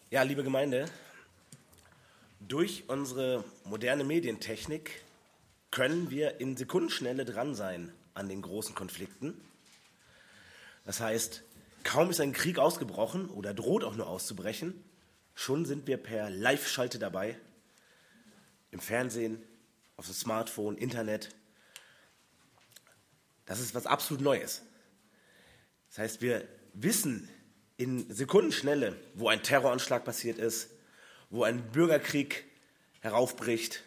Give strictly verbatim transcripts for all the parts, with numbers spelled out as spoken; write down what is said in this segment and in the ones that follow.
Ja, liebe Gemeinde, durch unsere moderne Medientechnik können wir in Sekundenschnelle dran sein an den großen Konflikten. Das heißt, kaum ist ein Krieg ausgebrochen oder droht auch nur auszubrechen, schon sind wir per Live-Schalte dabei, im Fernsehen, auf dem Smartphone, Internet. Das ist was absolut Neues. Das heißt, wir wissen in Sekundenschnelle, wo ein Terroranschlag passiert ist, wo ein Bürgerkrieg heraufbricht,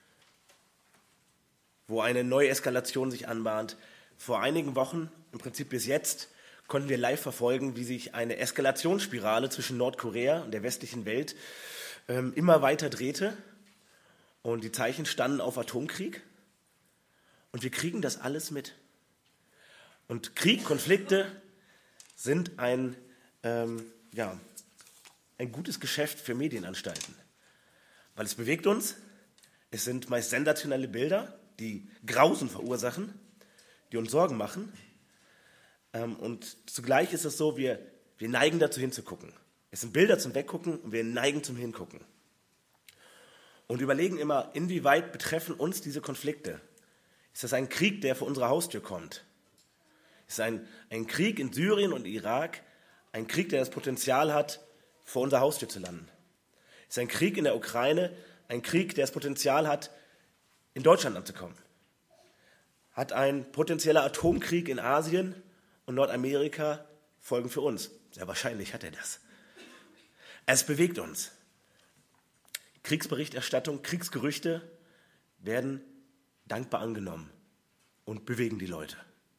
wo eine neue Eskalation sich anbahnt. Vor einigen Wochen, im Prinzip bis jetzt, konnten wir live verfolgen, wie sich eine Eskalationsspirale zwischen Nordkorea und der westlichen Welt ähm, immer weiter drehte. Und die Zeichen standen auf Atomkrieg. Und wir kriegen das alles mit. Und Krieg, Konflikte sind ein, ähm, ja, ein gutes Geschäft für Medienanstalten. Weil es bewegt uns. Es sind meist sensationelle Bilder, die Grausen verursachen, die uns Sorgen machen. Ähm, und zugleich ist es so, wir, wir neigen dazu hinzugucken. Es sind Bilder zum Weggucken und wir neigen zum Hingucken. Und überlegen immer, inwieweit betreffen uns diese Konflikte? Ist das ein Krieg, der vor unsere Haustür kommt? Ist es ein, ein Krieg in Syrien und Irak, ein Krieg, der das Potenzial hat, vor unserer Haustür zu landen? Ist es ein Krieg in der Ukraine, ein Krieg, der das Potenzial hat, in Deutschland anzukommen? Hat ein potenzieller Atomkrieg in Asien und Nordamerika Folgen für uns? Sehr wahrscheinlich hat er das. Es bewegt uns. Kriegsberichterstattung, Kriegsgerüchte werden dankbar angenommen und bewegen die Leute.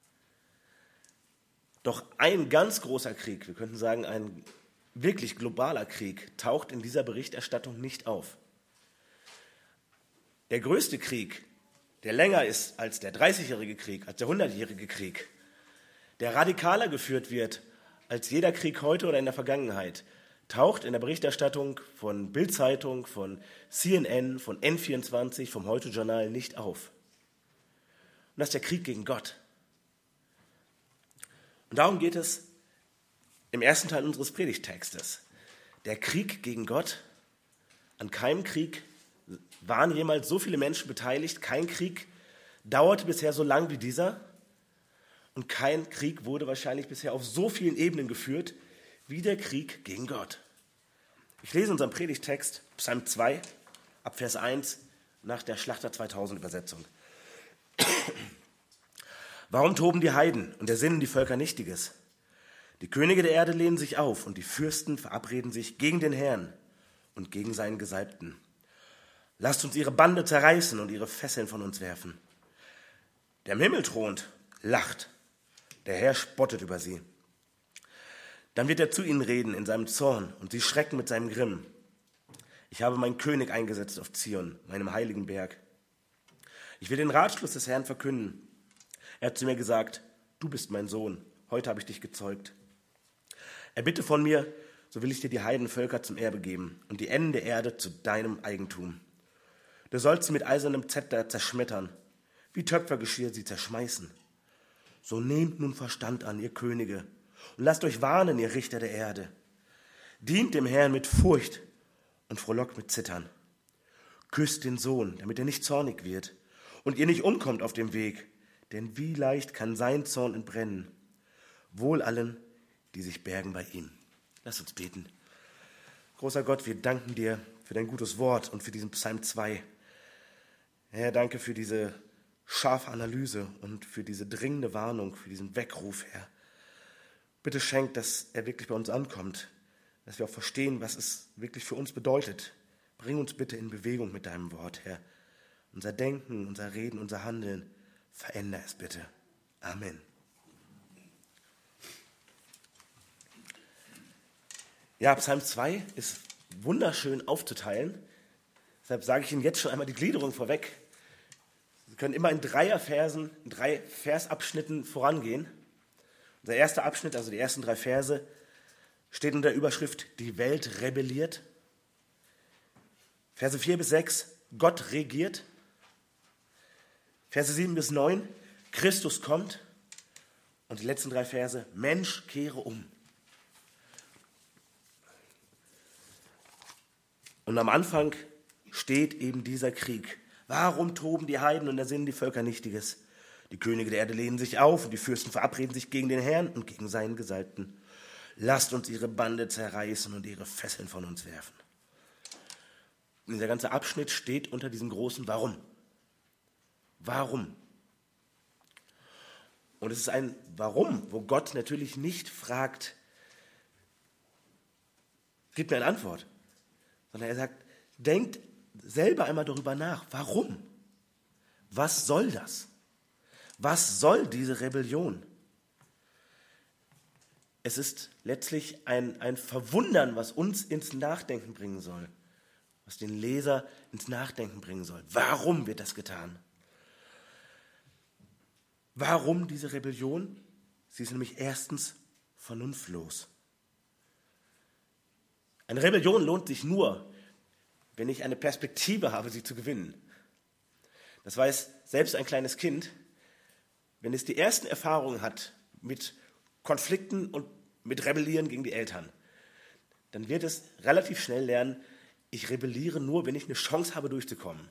Doch ein ganz großer Krieg, wir könnten sagen ein wirklich globaler Krieg, taucht in dieser Berichterstattung nicht auf. Der größte Krieg, der länger ist als der dreißigjährige Krieg, als der hundertjährige Krieg, der radikaler geführt wird als jeder Krieg heute oder in der Vergangenheit, taucht in der Berichterstattung von Bild-Zeitung, von C N N, von N vierundzwanzig, vom Heute-Journal nicht auf. Und das ist der Krieg gegen Gott. Und darum geht es im ersten Teil unseres Predigttextes. Der Krieg gegen Gott. An keinem Krieg waren jemals so viele Menschen beteiligt. Kein Krieg dauerte bisher so lang wie dieser. Und kein Krieg wurde wahrscheinlich bisher auf so vielen Ebenen geführt wie der Krieg gegen Gott. Ich lese unseren Predigttext, Psalm zwei, ab Vers eins, nach der Schlachter zweitausend Übersetzung. Warum toben die Heiden und ersinnen die Völker Nichtiges? Die Könige der Erde lehnen sich auf und die Fürsten verabreden sich gegen den Herrn und gegen seinen Gesalbten. Lasst uns ihre Bande zerreißen und ihre Fesseln von uns werfen. Der im Himmel thront, lacht, der Herr spottet über sie. Dann wird er zu ihnen reden in seinem Zorn und sie schrecken mit seinem Grimm. Ich habe meinen König eingesetzt auf Zion, meinem heiligen Berg. Ich will den Ratschluss des Herrn verkünden. Er hat zu mir gesagt, du bist mein Sohn, heute habe ich dich gezeugt. Erbitte von mir, so will ich dir die Heidenvölker zum Erbe geben und die Enden der Erde zu deinem Eigentum. Du sollst sie mit eisernem Zepter zerschmettern, wie Töpfergeschirr sie zerschmeißen. So nehmt nun Verstand an, ihr Könige, und lasst euch warnen, ihr Richter der Erde. Dient dem Herrn mit Furcht und frohlockt mit Zittern. Küsst den Sohn, damit er nicht zornig wird und ihr nicht umkommt auf dem Weg, denn wie leicht kann sein Zorn entbrennen. Wohl allen, die sich bergen bei ihm. Lass uns beten. Großer Gott, wir danken dir für dein gutes Wort und für diesen Psalm zwei. Herr, danke für diese scharfe Analyse und für diese dringende Warnung, für diesen Weckruf, Herr. Bitte schenk, dass er wirklich bei uns ankommt, dass wir auch verstehen, was es wirklich für uns bedeutet. Bring uns bitte in Bewegung mit deinem Wort, Herr. Unser Denken, unser Reden, unser Handeln, verändere es bitte. Amen. Ja, Psalm zwei ist wunderschön aufzuteilen. Deshalb sage ich Ihnen jetzt schon einmal die Gliederung vorweg. Sie können immer in Dreierversen, in drei Versabschnitten vorangehen. Unser erster Abschnitt, also die ersten drei Verse, steht unter der Überschrift Die Welt rebelliert. Verse vier bis sechs, Gott regiert. Verse sieben bis neun, Christus kommt. Und die letzten drei Verse, Mensch, kehre um. Und am Anfang steht eben dieser Krieg. Warum toben die Heiden und ersinnen die Völker Nichtiges? Die Könige der Erde lehnen sich auf und die Fürsten verabreden sich gegen den Herrn und gegen seinen Gesalbten. Lasst uns ihre Bande zerreißen und ihre Fesseln von uns werfen. Und dieser ganze Abschnitt steht unter diesem großen Warum. Warum? Und es ist ein Warum, wo Gott natürlich nicht fragt, gib mir eine Antwort, sondern er sagt, denkt selber einmal darüber nach. Warum? Was soll das? Was soll diese Rebellion? Es ist letztlich ein, ein Verwundern, was uns ins Nachdenken bringen soll, was den Leser ins Nachdenken bringen soll. Warum wird das getan? Warum diese Rebellion? Sie ist nämlich erstens vernunftlos. Eine Rebellion lohnt sich nur, wenn ich eine Perspektive habe, sie zu gewinnen. Das weiß selbst ein kleines Kind, wenn es die ersten Erfahrungen hat mit Konflikten und mit Rebellieren gegen die Eltern, dann wird es relativ schnell lernen, ich rebelliere nur, wenn ich eine Chance habe, durchzukommen.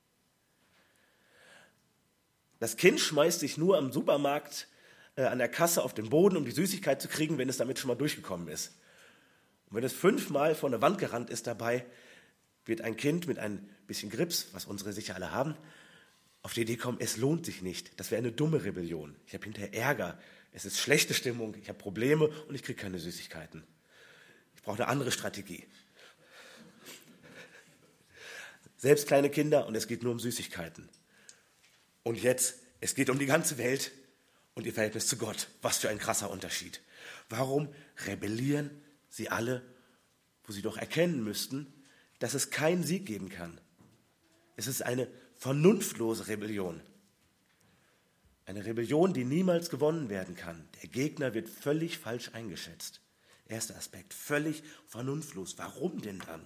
Das Kind schmeißt sich nur am Supermarkt äh, an der Kasse auf den Boden, um die Süßigkeit zu kriegen, wenn es damit schon mal durchgekommen ist. Und wenn es fünfmal vor eine Wand gerannt ist dabei, wird ein Kind mit ein bisschen Grips, was unsere sicher alle haben, auf die Idee kommen, es lohnt sich nicht. Das wäre eine dumme Rebellion. Ich habe hinterher Ärger, es ist schlechte Stimmung, ich habe Probleme und ich kriege keine Süßigkeiten. Ich brauche eine andere Strategie. Selbst kleine Kinder und es geht nur um Süßigkeiten. Und jetzt, es geht um die ganze Welt und ihr Verhältnis zu Gott. Was für ein krasser Unterschied. Warum rebellieren sie alle, wo sie doch erkennen müssten, dass es keinen Sieg geben kann? Es ist eine vernunftlose Rebellion. Eine Rebellion, die niemals gewonnen werden kann. Der Gegner wird völlig falsch eingeschätzt. Erster Aspekt, völlig vernunftlos. Warum denn dann?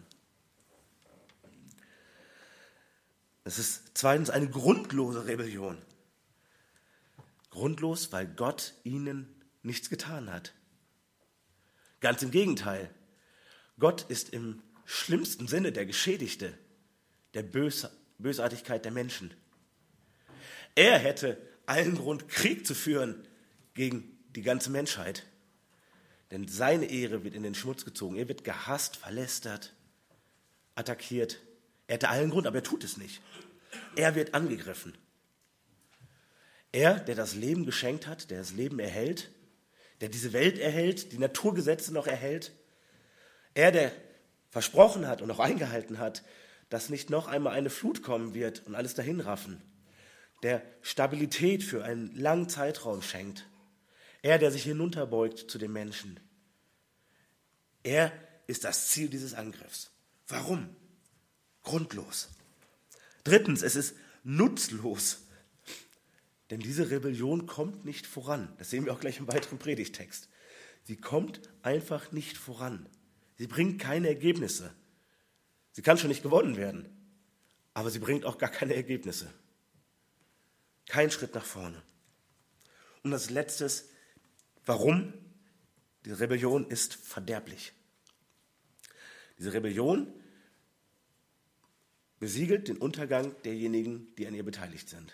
Es ist zweitens eine grundlose Rebellion. Grundlos, weil Gott ihnen nichts getan hat. Ganz im Gegenteil. Gott ist im schlimmsten Sinne der Geschädigte der Bös- Bösartigkeit der Menschen. Er hätte allen Grund, Krieg zu führen gegen die ganze Menschheit. Denn seine Ehre wird in den Schmutz gezogen. Er wird gehasst, verlästert, attackiert. Er hätte allen Grund, aber er tut es nicht. Er wird angegriffen. Er, der das Leben geschenkt hat, der das Leben erhält, der diese Welt erhält, die Naturgesetze noch erhält. Er, der versprochen hat und auch eingehalten hat, dass nicht noch einmal eine Flut kommen wird und alles dahinraffen. Der Stabilität für einen langen Zeitraum schenkt. Er, der sich hinunterbeugt zu den Menschen. Er ist das Ziel dieses Angriffs. Warum? Grundlos. Drittens, es ist nutzlos. Denn diese Rebellion kommt nicht voran. Das sehen wir auch gleich im weiteren Predigtext. Sie kommt einfach nicht voran. Sie bringt keine Ergebnisse. Sie kann schon nicht gewonnen werden, aber sie bringt auch gar keine Ergebnisse. Kein Schritt nach vorne. Und als letztes, warum? Die Rebellion ist verderblich. Diese Rebellion besiegelt den Untergang derjenigen, die an ihr beteiligt sind.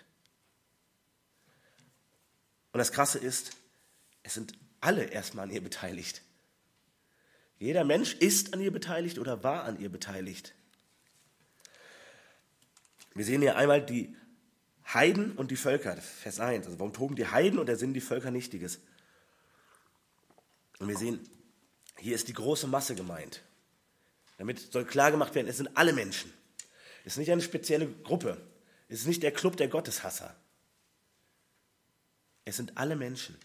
Und das Krasse ist, es sind alle erstmal an ihr beteiligt. Jeder Mensch ist an ihr beteiligt oder war an ihr beteiligt. Wir sehen hier einmal die Heiden und die Völker, Vers eins. Also warum toben die Heiden und ersinnen die Völker Nichtiges? Und wir sehen, hier ist die große Masse gemeint. Damit soll klar gemacht werden, es sind alle Menschen. Es ist nicht eine spezielle Gruppe. Es ist nicht der Club der Gotteshasser. Es sind alle Menschen.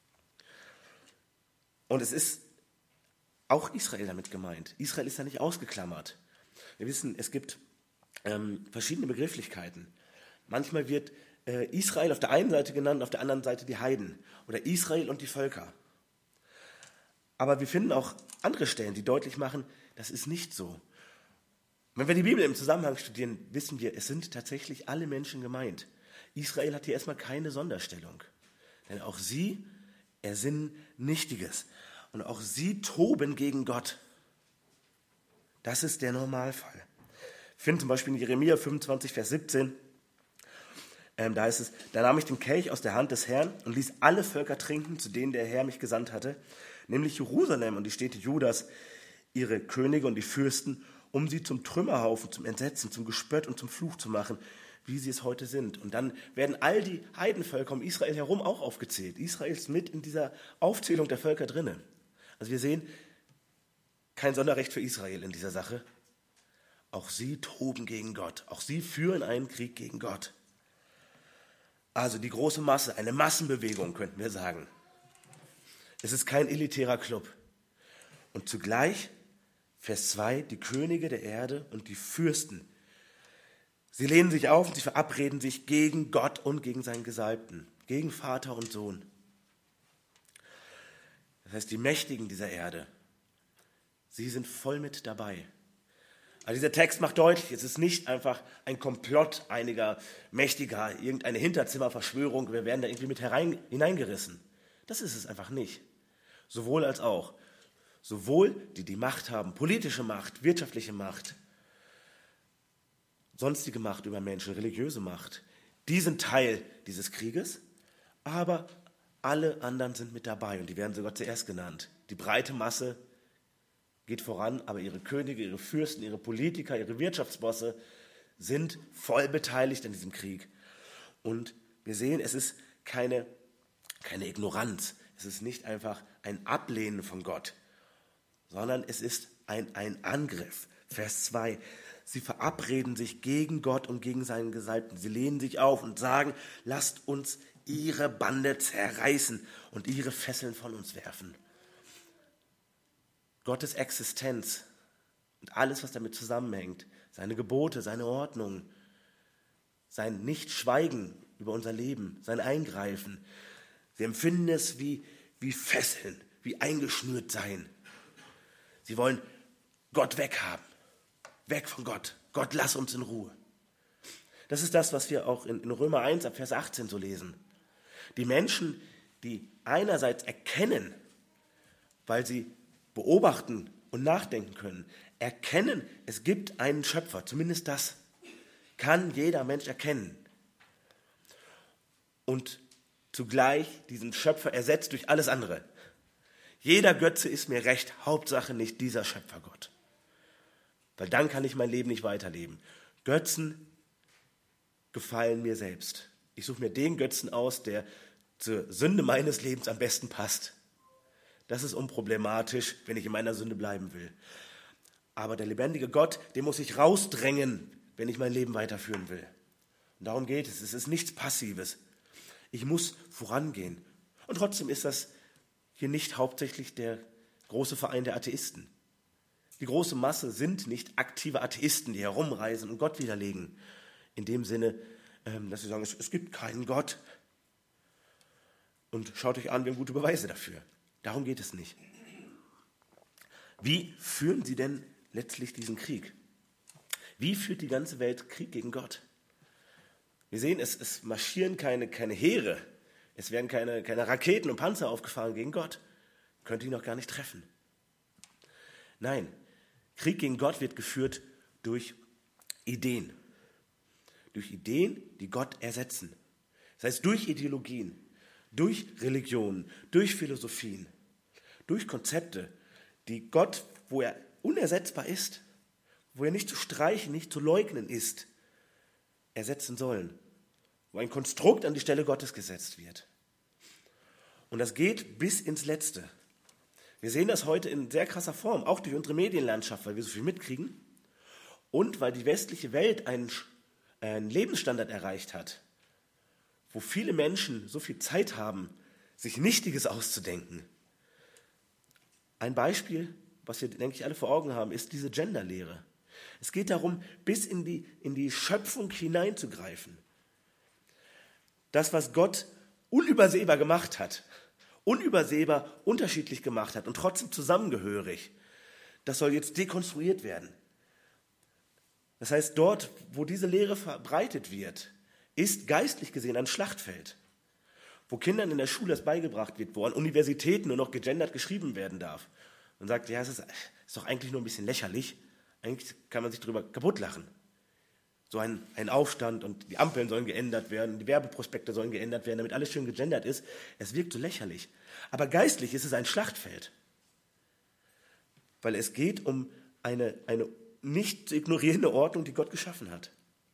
Und es ist auch Israel damit gemeint. Israel ist da nicht ausgeklammert. Wir wissen, es gibt ähm, verschiedene Begrifflichkeiten. Manchmal wird äh, Israel auf der einen Seite genannt, auf der anderen Seite die Heiden. Oder Israel und die Völker. Aber wir finden auch andere Stellen, die deutlich machen, das ist nicht so. Wenn wir die Bibel im Zusammenhang studieren, wissen wir, es sind tatsächlich alle Menschen gemeint. Israel hat hier erstmal keine Sonderstellung. Denn auch sie ersinnen Nichtiges. Und auch sie toben gegen Gott. Das ist der Normalfall. Ich finde zum Beispiel in Jeremia fünfundzwanzig, Vers siebzehn, ähm, da heißt es, da nahm ich den Kelch aus der Hand des Herrn und ließ alle Völker trinken, zu denen der Herr mich gesandt hatte, nämlich Jerusalem und die Städte Judas, ihre Könige und die Fürsten, um sie zum Trümmerhaufen, zum Entsetzen, zum Gespött und zum Fluch zu machen, wie sie es heute sind. Und dann werden all die Heidenvölker um Israel herum auch aufgezählt. Israel ist mit in dieser Aufzählung der Völker drinne. Also wir sehen kein Sonderrecht für Israel in dieser Sache. Auch sie toben gegen Gott. Auch sie führen einen Krieg gegen Gott. Also die große Masse, eine Massenbewegung, könnten wir sagen. Es ist kein elitärer Club. Und zugleich, Vers zwei, die Könige der Erde und die Fürsten, sie lehnen sich auf und sie verabreden sich gegen Gott und gegen seinen Gesalbten, gegen Vater und Sohn. Das heißt, die Mächtigen dieser Erde, sie sind voll mit dabei. Also dieser Text macht deutlich, es ist nicht einfach ein Komplott einiger Mächtiger, irgendeine Hinterzimmerverschwörung, wir werden da irgendwie mit herein, hineingerissen. Das ist es einfach nicht. Sowohl als auch. Sowohl die, die Macht haben, politische Macht, wirtschaftliche Macht, sonstige Macht über Menschen, religiöse Macht, die sind Teil dieses Krieges, aber alle anderen sind mit dabei und die werden sogar zuerst genannt. Die breite Masse geht voran, aber ihre Könige, ihre Fürsten, ihre Politiker, ihre Wirtschaftsbosse sind voll beteiligt an diesem Krieg. Und wir sehen, es ist keine, keine Ignoranz, es ist nicht einfach ein Ablehnen von Gott, sondern es ist ein, ein Angriff. Vers zwei. Sie verabreden sich gegen Gott und gegen seinen Gesalbten. Sie lehnen sich auf und sagen, lasst uns ihre Bande zerreißen und ihre Fesseln von uns werfen. Gottes Existenz und alles, was damit zusammenhängt, seine Gebote, seine Ordnung, sein Nichtschweigen über unser Leben, sein Eingreifen. Sie empfinden es wie, wie Fesseln, wie eingeschnürt sein. Sie wollen Gott weghaben. Weg von Gott. Gott, lass uns in Ruhe. Das ist das, was wir auch in, in Römer eins ab Vers achtzehn so lesen. Die Menschen, die einerseits erkennen, weil sie beobachten und nachdenken können, erkennen, es gibt einen Schöpfer, zumindest das kann jeder Mensch erkennen. Und zugleich diesen Schöpfer ersetzt durch alles andere. Jeder Götze ist mir recht, Hauptsache nicht dieser Schöpfergott. Weil dann kann ich mein Leben nicht weiterleben. Götzen gefallen mir selbst. Ich suche mir den Götzen aus, der zur Sünde meines Lebens am besten passt. Das ist unproblematisch, wenn ich in meiner Sünde bleiben will. Aber der lebendige Gott, den muss ich rausdrängen, wenn ich mein Leben weiterführen will. Und darum geht es. Es ist nichts Passives. Ich muss vorangehen. Und trotzdem ist das hier nicht hauptsächlich der große Verein der Atheisten. Die große Masse sind nicht aktive Atheisten, die herumreisen und Gott widerlegen. In dem Sinne, dass sie sagen, es gibt keinen Gott. Und schaut euch an, wir haben gute Beweise dafür. Darum geht es nicht. Wie führen sie denn letztlich diesen Krieg? Wie führt die ganze Welt Krieg gegen Gott? Wir sehen, es, es marschieren keine, keine Heere. Es werden keine, keine Raketen und Panzer aufgefahren gegen Gott. Könnte ihn noch gar nicht treffen. Nein, Krieg gegen Gott wird geführt durch Ideen. Durch Ideen, die Gott ersetzen. Das heißt, durch Ideologien, durch Religionen, durch Philosophien, durch Konzepte, die Gott, wo er unersetzbar ist, wo er nicht zu streichen, nicht zu leugnen ist, ersetzen sollen. Wo ein Konstrukt an die Stelle Gottes gesetzt wird. Und das geht bis ins Letzte. Wir sehen das heute in sehr krasser Form, auch durch unsere Medienlandschaft, weil wir so viel mitkriegen und weil die westliche Welt einen, einen Lebensstandard erreicht hat, wo viele Menschen so viel Zeit haben, sich Nichtiges auszudenken. Ein Beispiel, was wir, denke ich, alle vor Augen haben, ist diese Genderlehre. Es geht darum, bis in die, in die Schöpfung hineinzugreifen. Das, was Gott unübersehbar gemacht hat, unübersehbar unterschiedlich gemacht hat und trotzdem zusammengehörig, das soll jetzt dekonstruiert werden. Das heißt, dort, wo diese Lehre verbreitet wird, ist geistlich gesehen ein Schlachtfeld, wo Kindern in der Schule das beigebracht wird, wo an Universitäten nur noch gegendert geschrieben werden darf. Man sagt, ja, es ist, ist doch eigentlich nur ein bisschen lächerlich, Eigentlich kann man sich darüber kaputt lachen. So ein, ein Aufstand und die Ampeln sollen geändert werden, die Werbeprospekte sollen geändert werden, damit alles schön gegendert ist. Es wirkt so lächerlich. Aber geistlich ist es ein Schlachtfeld. Weil es geht um eine, eine nicht zu ignorierende Ordnung, die Gott geschaffen hat.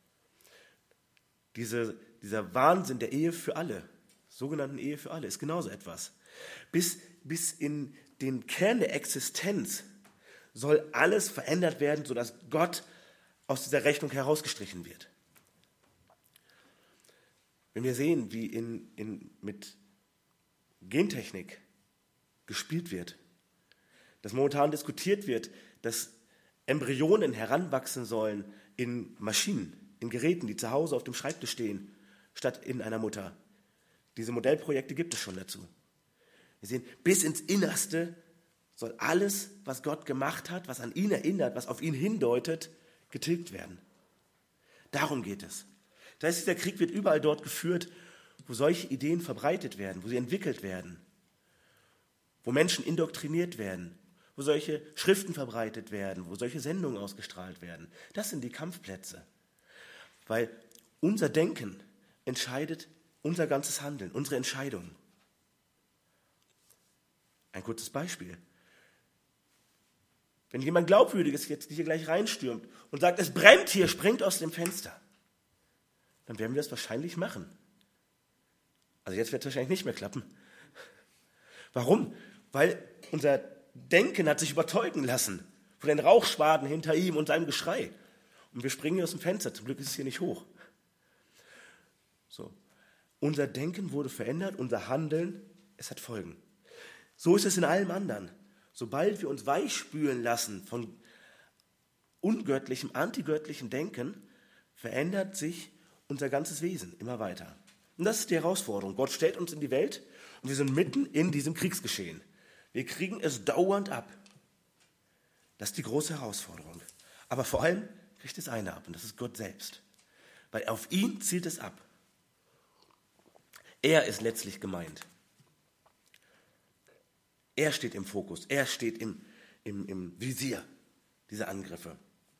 Diese, dieser Wahnsinn der Ehe für alle, sogenannten Ehe für alle, ist genauso etwas. Bis, bis in den Kern der Existenz soll alles verändert werden, sodass Gott aus dieser Rechnung herausgestrichen wird. Wenn wir sehen, wie in, in, mit Gentechnik gespielt wird, dass momentan diskutiert wird, dass Embryonen heranwachsen sollen in Maschinen, in Geräten, die zu Hause auf dem Schreibtisch stehen, statt in einer Mutter. Diese Modellprojekte gibt es schon dazu. Wir sehen, bis ins Innerste soll alles, was Gott gemacht hat, was an ihn erinnert, was auf ihn hindeutet, getilgt werden. Darum geht es. Das heißt, dieser Krieg wird überall dort geführt, wo solche Ideen verbreitet werden, wo sie entwickelt werden, wo Menschen indoktriniert werden, wo solche Schriften verbreitet werden, wo solche Sendungen ausgestrahlt werden. Das sind die Kampfplätze. Weil unser Denken entscheidet unser ganzes Handeln, unsere Entscheidungen. Ein kurzes Beispiel. Wenn jemand Glaubwürdiges jetzt hier gleich reinstürmt und sagt, es brennt hier, springt aus dem Fenster, dann werden wir das wahrscheinlich machen. Also jetzt wird es wahrscheinlich nicht mehr klappen. Warum? Weil unser Denken hat sich überzeugen lassen von den Rauchschwaden hinter ihm und seinem Geschrei. Und wir springen hier aus dem Fenster. Zum Glück ist es hier nicht hoch. So. Unser Denken wurde verändert, unser Handeln, es hat Folgen. So ist es in allem anderen. Sobald wir uns weichspülen lassen von ungöttlichem, antigöttlichem Denken, verändert sich unser ganzes Wesen immer weiter. Und das ist die Herausforderung. Gott stellt uns in die Welt und wir sind mitten in diesem Kriegsgeschehen. Wir kriegen es dauernd ab. Das ist die große Herausforderung. Aber vor allem kriegt es einer ab und das ist Gott selbst. Weil auf ihn zielt es ab. Er ist letztlich gemeint. Er steht im Fokus, er steht im, im, im Visier dieser Angriffe.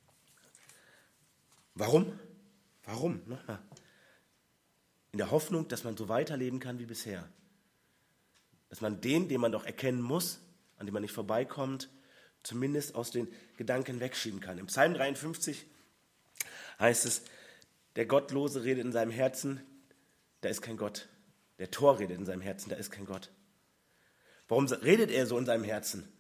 Warum? Warum? Nochmal. In der Hoffnung, dass man so weiterleben kann wie bisher. Dass man den, den man doch erkennen muss, an dem man nicht vorbeikommt, zumindest aus den Gedanken wegschieben kann. Im Psalm dreiundfünfzig heißt es, der Gottlose redet in seinem Herzen, da ist kein Gott. Der Tor redet in seinem Herzen, da ist kein Gott. Warum redet er so in seinem Herzen?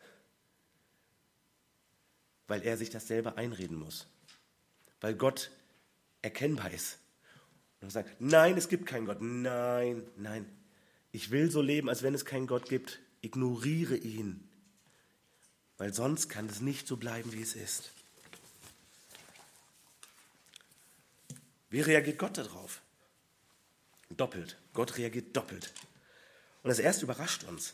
Weil er sich das selber einreden muss. Weil Gott erkennbar ist. Und er sagt, nein, es gibt keinen Gott. Nein, nein. Ich will so leben, als wenn es keinen Gott gibt. Ignoriere ihn. Weil sonst kann es nicht so bleiben, wie es ist. Wie reagiert Gott darauf? Doppelt. Gott reagiert doppelt. Und das erste überrascht uns.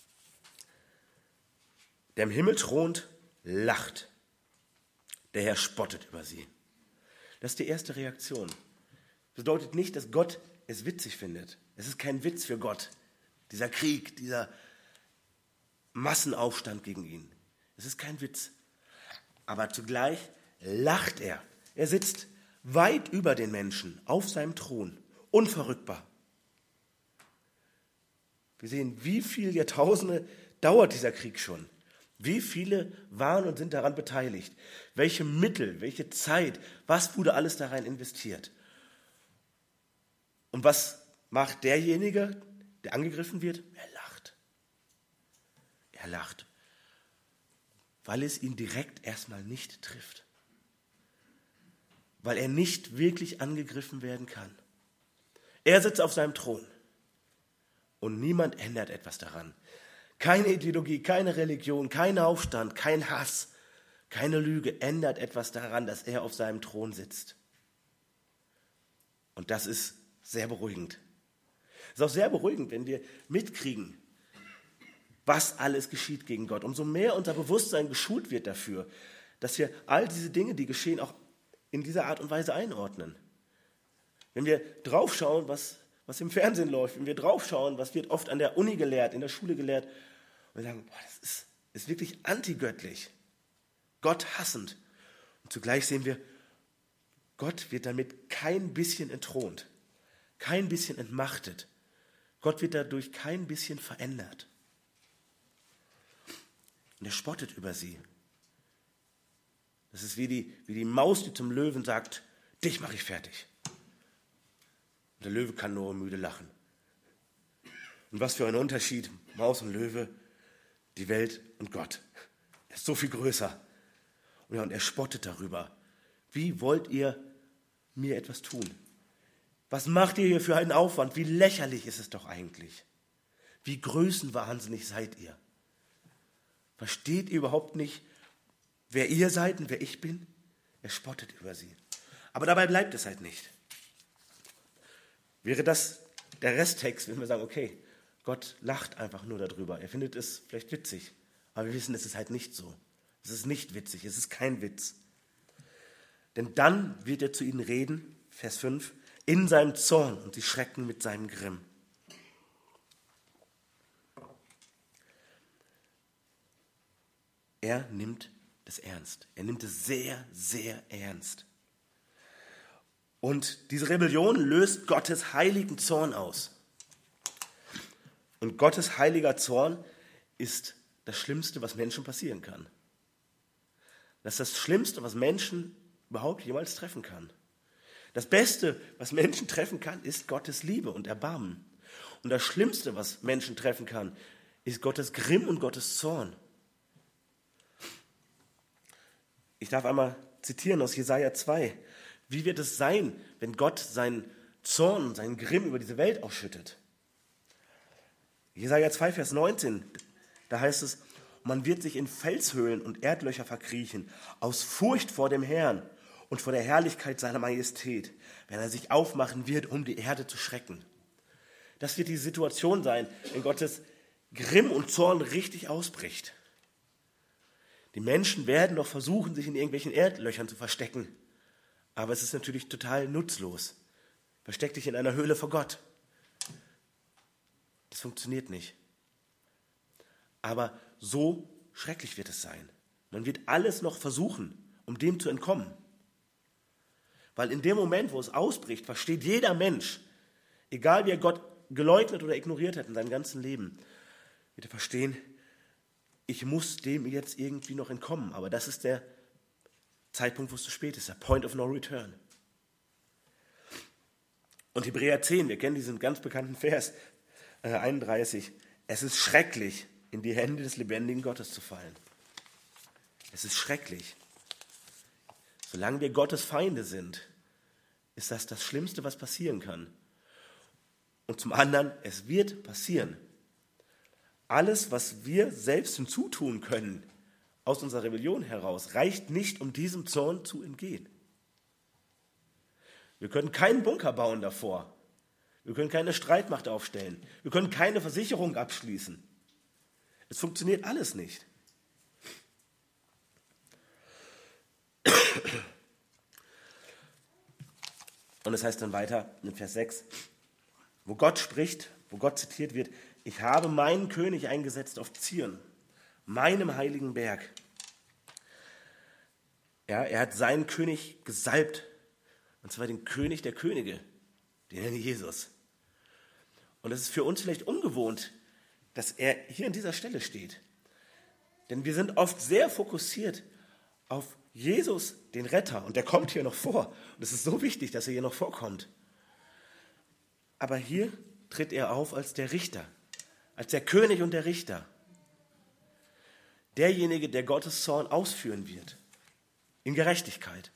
Der im Himmel thront, lacht. Der Herr spottet über sie. Das ist die erste Reaktion. Das bedeutet nicht, dass Gott es witzig findet. Es ist kein Witz für Gott. Dieser Krieg, dieser Massenaufstand gegen ihn. Es ist kein Witz. Aber zugleich lacht er. Er sitzt weit über den Menschen auf seinem Thron. Unverrückbar. Wir sehen, wie viele Jahrtausende dauert dieser Krieg schon. Wie viele waren und sind daran beteiligt? Welche Mittel, welche Zeit, was wurde alles da rein investiert? Und was macht derjenige, der angegriffen wird? Er lacht. Er lacht, weil es ihn direkt erstmal nicht trifft. Weil er nicht wirklich angegriffen werden kann. Er sitzt auf seinem Thron und niemand ändert etwas daran. Keine Ideologie, keine Religion, kein Aufstand, kein Hass, keine Lüge ändert etwas daran, dass er auf seinem Thron sitzt. Und das ist sehr beruhigend. Es ist auch sehr beruhigend, wenn wir mitkriegen, was alles geschieht gegen Gott. Umso mehr unser Bewusstsein geschult wird dafür, dass wir all diese Dinge, die geschehen, auch in dieser Art und Weise einordnen. Wenn wir draufschauen, was, was im Fernsehen läuft, wenn wir draufschauen, was wird oft an der Uni gelehrt, in der Schule gelehrt, und wir sagen, boah, das ist, ist wirklich antigöttlich, Gott hassend. Und zugleich sehen wir, Gott wird damit kein bisschen entthront, kein bisschen entmachtet. Gott wird dadurch kein bisschen verändert. Und er spottet über sie. Das ist wie die, wie die Maus, die zum Löwen sagt, dich mache ich fertig. Und der Löwe kann nur müde lachen. Und was für ein Unterschied, Maus und Löwe, die Welt und Gott. Er ist so viel größer. Und, ja, und er spottet darüber. Wie wollt ihr mir etwas tun? Was macht ihr hier für einen Aufwand? Wie lächerlich ist es doch eigentlich? Wie größenwahnsinnig seid ihr? Versteht ihr überhaupt nicht, wer ihr seid und wer ich bin? Er spottet über sie. Aber dabei bleibt es halt nicht. Wäre das der Resttext, wenn wir sagen, okay, Gott lacht einfach nur darüber. Er findet es vielleicht witzig. Aber wir wissen, es ist halt nicht so. Es ist nicht witzig, es ist kein Witz. Denn dann wird er zu ihnen reden, Vers fünf, in seinem Zorn, und sie schrecken mit seinem Grimm. Er nimmt das ernst. Er nimmt es sehr, sehr ernst. Und diese Rebellion löst Gottes heiligen Zorn aus. Und Gottes heiliger Zorn ist das Schlimmste, was Menschen passieren kann. Das ist das Schlimmste, was Menschen überhaupt jemals treffen kann. Das Beste, was Menschen treffen kann, ist Gottes Liebe und Erbarmen. Und das Schlimmste, was Menschen treffen kann, ist Gottes Grimm und Gottes Zorn. Ich darf einmal zitieren aus Jesaja zwei. Wie wird es sein, wenn Gott seinen Zorn und seinen Grimm über diese Welt ausschüttet? Jesaja zwei, Vers neunzehn, da heißt es, man wird sich in Felshöhlen und Erdlöcher verkriechen, aus Furcht vor dem Herrn und vor der Herrlichkeit seiner Majestät, wenn er sich aufmachen wird, um die Erde zu schrecken. Das wird die Situation sein, wenn Gottes Grimm und Zorn richtig ausbricht. Die Menschen werden doch versuchen, sich in irgendwelchen Erdlöchern zu verstecken. Aber es ist natürlich total nutzlos. Versteck dich in einer Höhle vor Gott. Das funktioniert nicht. Aber so schrecklich wird es sein. Man wird alles noch versuchen, um dem zu entkommen. Weil in dem Moment, wo es ausbricht, versteht jeder Mensch, egal wie er Gott geleugnet oder ignoriert hat in seinem ganzen Leben, wird er verstehen, ich muss dem jetzt irgendwie noch entkommen. Aber das ist der Zeitpunkt, wo es zu spät ist, der Point of No Return. Und Hebräer zehn, wir kennen diesen ganz bekannten Vers, äh, einunddreißig. Es ist schrecklich, in die Hände des lebendigen Gottes zu fallen. Es ist schrecklich. Solange wir Gottes Feinde sind, ist das das Schlimmste, was passieren kann. Und zum anderen, es wird passieren. Alles, was wir selbst hinzutun können, aus unserer Rebellion heraus, reicht nicht, um diesem Zorn zu entgehen. Wir können keinen Bunker bauen davor. Wir können keine Streitmacht aufstellen. Wir können keine Versicherung abschließen. Es funktioniert alles nicht. Und es heißt dann weiter in Vers sechs, wo Gott spricht, wo Gott zitiert wird, ich habe meinen König eingesetzt auf Zion, meinem heiligen Berg. Ja, er hat seinen König gesalbt, und zwar den König der Könige, den Jesus. Und es ist für uns vielleicht ungewohnt, dass er hier an dieser Stelle steht. Denn wir sind oft sehr fokussiert auf Jesus, den Retter, und der kommt hier noch vor. Und es ist so wichtig, dass er hier noch vorkommt. Aber hier tritt er auf als der Richter, als der König und der Richter. Derjenige, der Gottes Zorn ausführen wird, in Gerechtigkeit.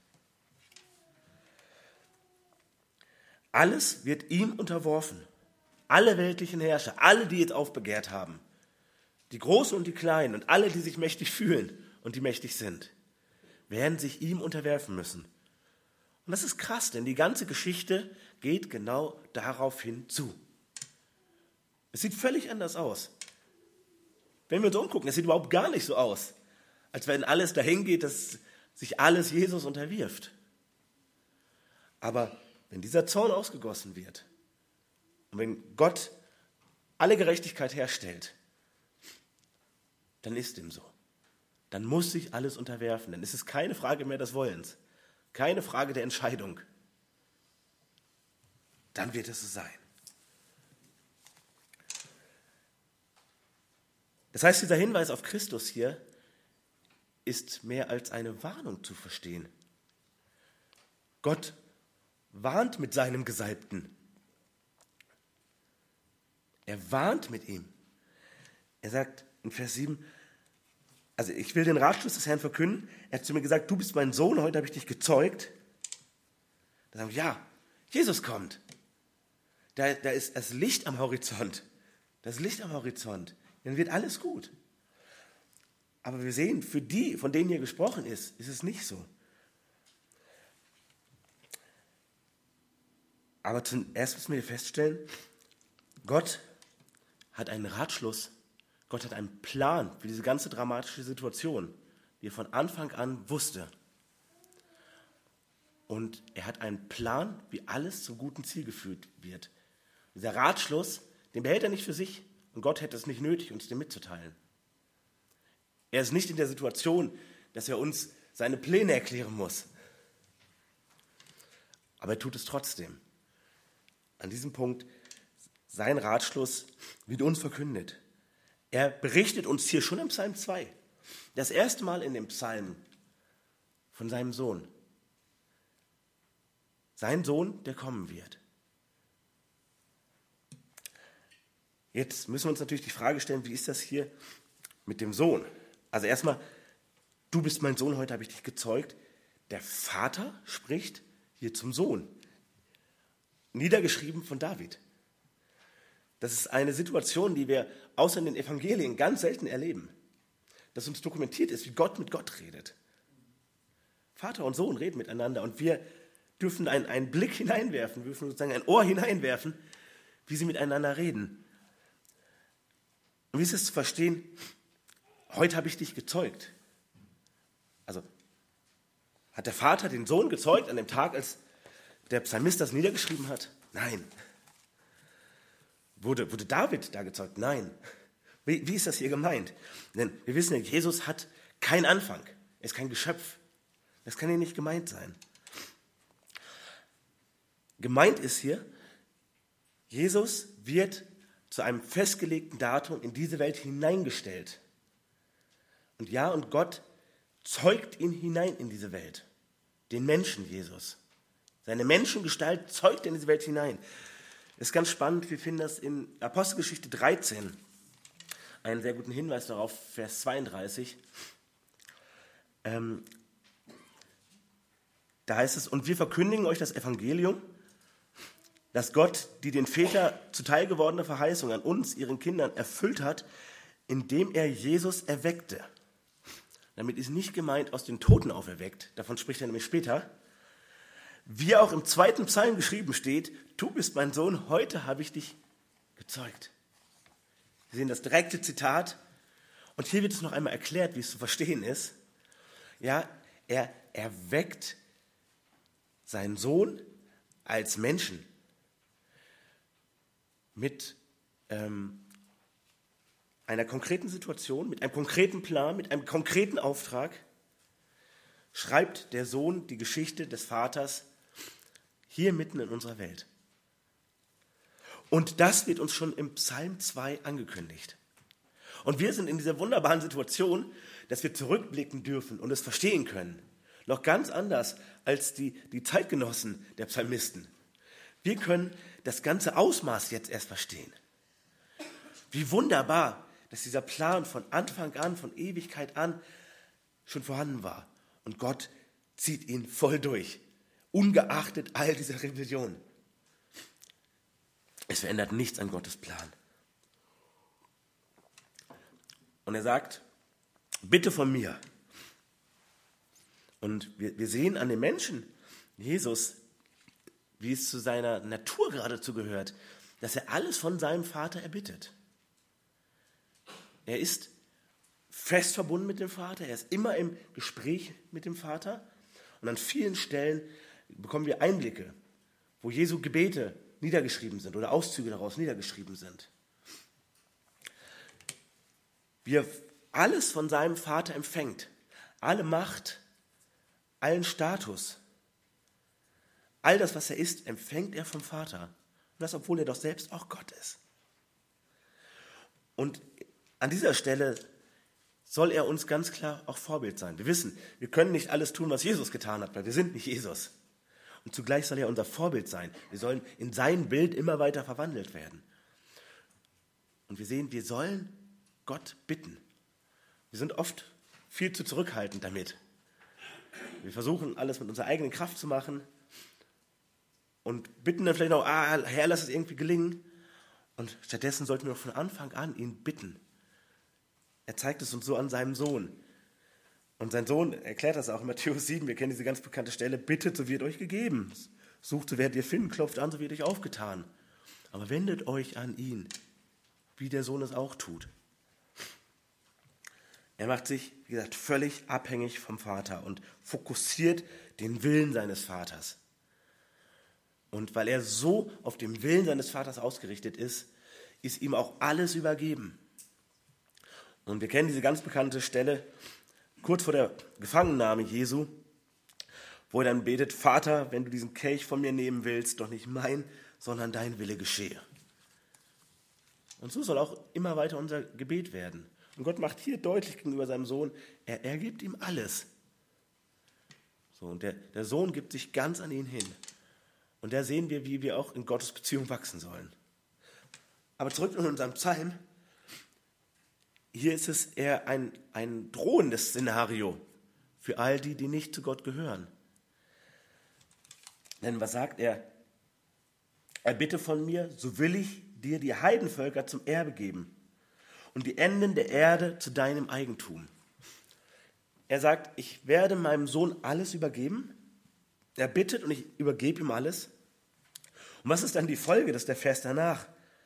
Alles wird ihm unterworfen. Alle weltlichen Herrscher, alle, die jetzt aufbegehrt haben, die Großen und die Kleinen und alle, die sich mächtig fühlen und die mächtig sind, werden sich ihm unterwerfen müssen. Und das ist krass, denn die ganze Geschichte geht genau darauf hinzu. Es sieht völlig anders aus. Wenn wir uns umgucken, es sieht überhaupt gar nicht so aus, als wenn alles dahin geht, dass sich alles Jesus unterwirft. Aber wenn dieser Zorn ausgegossen wird und wenn Gott alle Gerechtigkeit herstellt, dann ist dem so. dann muss sich alles unterwerfen. Dann ist es keine Frage mehr des Wollens, keine Frage der Entscheidung. Dann wird es so sein. Das heißt, dieser Hinweis auf Christus hier ist mehr als eine Warnung zu verstehen. Gott warnt mit seinem Gesalbten. Er warnt mit ihm. Er sagt in Vers sieben, also ich will den Ratschluss des Herrn verkünden. Er hat zu mir gesagt, du bist mein Sohn, heute habe ich dich gezeugt. Da sagen wir, ja, Jesus kommt. Da, da ist das Licht am Horizont. Das Licht am Horizont. Dann wird alles gut. Aber wir sehen, für die, von denen hier gesprochen ist, ist es nicht so. Aber zuerst müssen wir feststellen, Gott hat einen Ratschluss, Gott hat einen Plan für diese ganze dramatische Situation, die er von Anfang an wusste. Und er hat einen Plan, wie alles zum guten Ziel geführt wird. Dieser Ratschluss, den behält er nicht für sich und Gott hätte es nicht nötig, uns den mitzuteilen. Er ist nicht in der Situation, dass er uns seine Pläne erklären muss. Aber er tut es trotzdem. An diesem Punkt, sein Ratschluss wird uns verkündet. Er berichtet uns hier schon im Psalm zwei, das erste Mal in dem Psalm von seinem Sohn. Sein Sohn, der kommen wird. Jetzt müssen wir uns natürlich die Frage stellen, wie ist das hier mit dem Sohn? Also erstmal, du bist mein Sohn, heute habe ich dich gezeugt. Der Vater spricht hier zum Sohn. Niedergeschrieben von David. Das ist eine Situation, die wir außer in den Evangelien ganz selten erleben. Dass uns dokumentiert ist, wie Gott mit Gott redet. Vater und Sohn reden miteinander und wir dürfen einen, einen Blick hineinwerfen, wir dürfen sozusagen ein Ohr hineinwerfen, wie sie miteinander reden. Und wie ist es zu verstehen, heute habe ich dich gezeugt. Also hat der Vater den Sohn gezeugt an dem Tag, als der Psalmist das niedergeschrieben hat? Nein. Wurde, wurde David da gezeugt? Nein. Wie, wie ist das hier gemeint? Denn wir wissen ja, Jesus hat keinen Anfang. Er ist kein Geschöpf. Das kann hier nicht gemeint sein. Gemeint ist hier, Jesus wird zu einem festgelegten Datum in diese Welt hineingestellt. Und ja, und Gott zeugt ihn hinein in diese Welt. Den Menschen Jesus. Seine Menschengestalt zeugt in diese Welt hinein. Das ist ganz spannend, wir finden das in Apostelgeschichte dreizehn. Einen sehr guten Hinweis darauf, Vers zweiunddreißig. Ähm, da heißt es, und wir verkündigen euch das Evangelium, dass Gott die den Vätern zuteil gewordene Verheißung an uns, ihren Kindern, erfüllt hat, indem er Jesus erweckte. Damit ist nicht gemeint, aus den Toten auferweckt, davon spricht er nämlich später. Wie auch im zweiten Psalm geschrieben steht, du bist mein Sohn, heute habe ich dich gezeugt. Wir sehen das direkte Zitat und hier wird es noch einmal erklärt, wie es zu verstehen ist. Ja, er erweckt seinen Sohn als Menschen mit ähm, einer konkreten Situation, mit einem konkreten Plan, mit einem konkreten Auftrag, schreibt der Sohn die Geschichte des Vaters hier mitten in unserer Welt. Und das wird uns schon im Psalm zwei angekündigt. Und wir sind in dieser wunderbaren Situation, dass wir zurückblicken dürfen und es verstehen können. Noch ganz anders als die, die Zeitgenossen der Psalmisten. Wir können das ganze Ausmaß jetzt erst verstehen. Wie wunderbar, dass dieser Plan von Anfang an, von Ewigkeit an schon vorhanden war. Und Gott zieht ihn voll durch, ungeachtet all dieser Rebellion. Es verändert nichts an Gottes Plan. Und er sagt, bitte von mir. Und wir, wir sehen an dem Menschen, Jesus, wie es zu seiner Natur geradezu gehört, dass er alles von seinem Vater erbittet. Er ist fest verbunden mit dem Vater, er ist immer im Gespräch mit dem Vater. Und an vielen Stellen bekommen wir Einblicke, wo Jesu Gebete niedergeschrieben sind oder Auszüge daraus niedergeschrieben sind. Wir alles von seinem Vater empfängt. Alle Macht, allen Status, all das, was er ist, empfängt er vom Vater. Und das, obwohl er doch selbst auch Gott ist. Und an dieser Stelle soll er uns ganz klar auch Vorbild sein. Wir wissen, wir können nicht alles tun, was Jesus getan hat, weil wir sind nicht Jesus. Und zugleich soll er unser Vorbild sein. Wir sollen in sein Bild immer weiter verwandelt werden. Und wir sehen, wir sollen Gott bitten. Wir sind oft viel zu zurückhaltend damit. Wir versuchen, alles mit unserer eigenen Kraft zu machen und bitten dann vielleicht auch, ah, Herr, lass es irgendwie gelingen. Und stattdessen sollten wir von Anfang an ihn bitten. Er zeigt es uns so an seinem Sohn. Und sein Sohn erklärt das auch in Matthäus sieben, wir kennen diese ganz bekannte Stelle, bittet, so wird euch gegeben. Sucht, so werdet ihr finden, klopft an, so wird euch aufgetan. Aber wendet euch an ihn, wie der Sohn es auch tut. Er macht sich, wie gesagt, völlig abhängig vom Vater und fokussiert den Willen seines Vaters. Und weil er so auf den Willen seines Vaters ausgerichtet ist, ist ihm auch alles übergeben. Und wir kennen diese ganz bekannte Stelle, kurz vor der Gefangennahme Jesu, wo er dann betet, Vater, wenn du diesen Kelch von mir nehmen willst, doch nicht mein, sondern dein Wille geschehe. Und so soll auch immer weiter unser Gebet werden. Und Gott macht hier deutlich gegenüber seinem Sohn, er, er gibt ihm alles. So, und der, der Sohn gibt sich ganz an ihn hin. Und da sehen wir, wie wir auch in Gottes Beziehung wachsen sollen. Aber zurück in unserem Psalm. Hier ist es eher ein, ein drohendes Szenario für all die, die nicht zu Gott gehören. Denn was sagt er? Er bitte von mir, so will ich dir die Heidenvölker zum Erbe geben und die Enden der Erde zu deinem Eigentum. Er sagt, ich werde meinem Sohn alles übergeben. Er bittet und ich übergebe ihm alles. Und was ist dann die Folge? Das ist der Vers danach.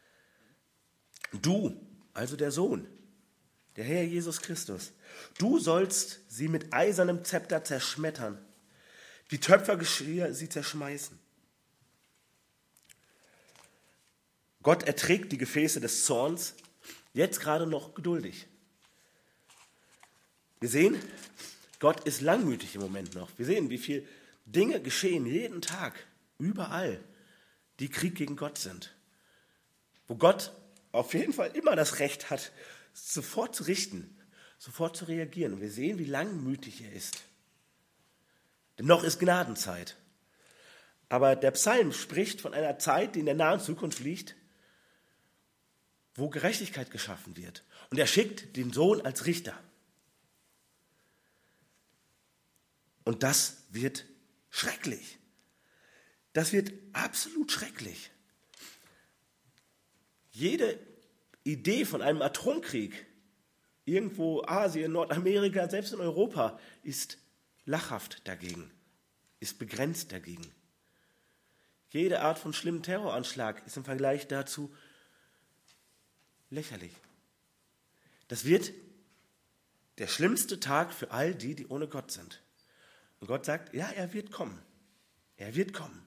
Du, also der Sohn, der Herr Jesus Christus, du sollst sie mit eisernem Zepter zerschmettern, wie Töpfergeschirr sie zerschmeißen. Gott erträgt die Gefäße des Zorns, jetzt gerade noch geduldig. Wir sehen, Gott ist langmütig im Moment noch. Wir sehen, wie viele Dinge geschehen jeden Tag, überall, die Krieg gegen Gott sind. Wo Gott auf jeden Fall immer das Recht hat, sofort zu richten, sofort zu reagieren. Und wir sehen, wie langmütig er ist. Denn noch ist Gnadenzeit. Aber der Psalm spricht von einer Zeit, die in der nahen Zukunft liegt, wo Gerechtigkeit geschaffen wird. Und er schickt den Sohn als Richter. Und das wird schrecklich. Das wird absolut schrecklich. Jede Idee von einem Atomkrieg, irgendwo Asien, Nordamerika, selbst in Europa, ist lachhaft dagegen, ist begrenzt dagegen. Jede Art von schlimmen Terroranschlag ist im Vergleich dazu lächerlich. Das wird der schlimmste Tag für all die, die ohne Gott sind. Und Gott sagt, ja, er wird kommen. Er wird kommen.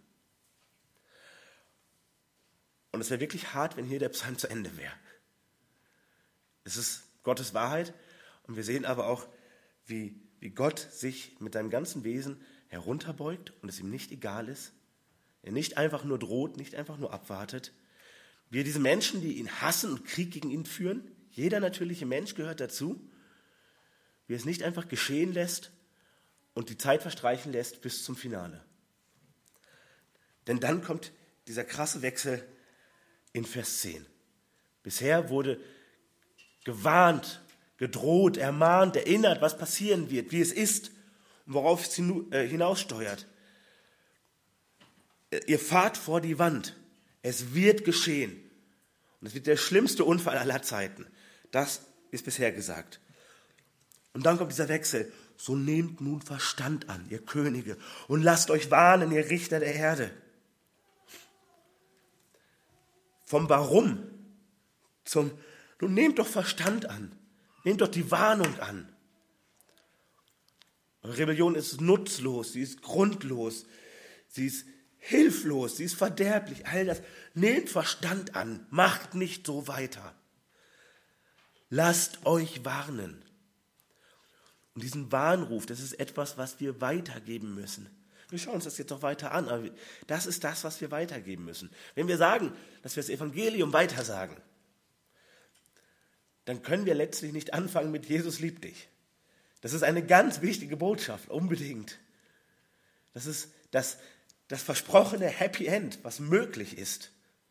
Und es wäre wirklich hart, wenn hier der Psalm zu Ende wäre. Es ist Gottes Wahrheit und wir sehen aber auch, wie, wie Gott sich mit seinem ganzen Wesen herunterbeugt und es ihm nicht egal ist. Er nicht einfach nur droht, nicht einfach nur abwartet. Wie er diese Menschen, die ihn hassen und Krieg gegen ihn führen, jeder natürliche Mensch gehört dazu, wie er es nicht einfach geschehen lässt und die Zeit verstreichen lässt bis zum Finale. Denn dann kommt dieser krasse Wechsel in Vers zehn. Bisher wurde gewarnt, gedroht, ermahnt, erinnert, was passieren wird, wie es ist und worauf es hinaussteuert. Ihr fahrt vor die Wand. Es wird geschehen. Und es wird der schlimmste Unfall aller Zeiten. Das ist bisher gesagt. Und dann kommt dieser Wechsel. So nehmt nun Verstand an, ihr Könige, und lasst euch warnen, ihr Richter der Erde. Vom Warum zum, nun nehmt doch Verstand an. Nehmt doch die Warnung an. Rebellion ist nutzlos, sie ist grundlos, sie ist hilflos, sie ist verderblich, all das. Nehmt Verstand an, macht nicht so weiter. Lasst euch warnen. Und diesen Warnruf, das ist etwas, was wir weitergeben müssen. Wir schauen uns das jetzt noch weiter an, aber das ist das, was wir weitergeben müssen. Wenn wir sagen, dass wir das Evangelium weitersagen, dann können wir letztlich nicht anfangen mit Jesus liebt dich. Das ist eine ganz wichtige Botschaft, unbedingt. Das ist das, das versprochene Happy End, was möglich ist.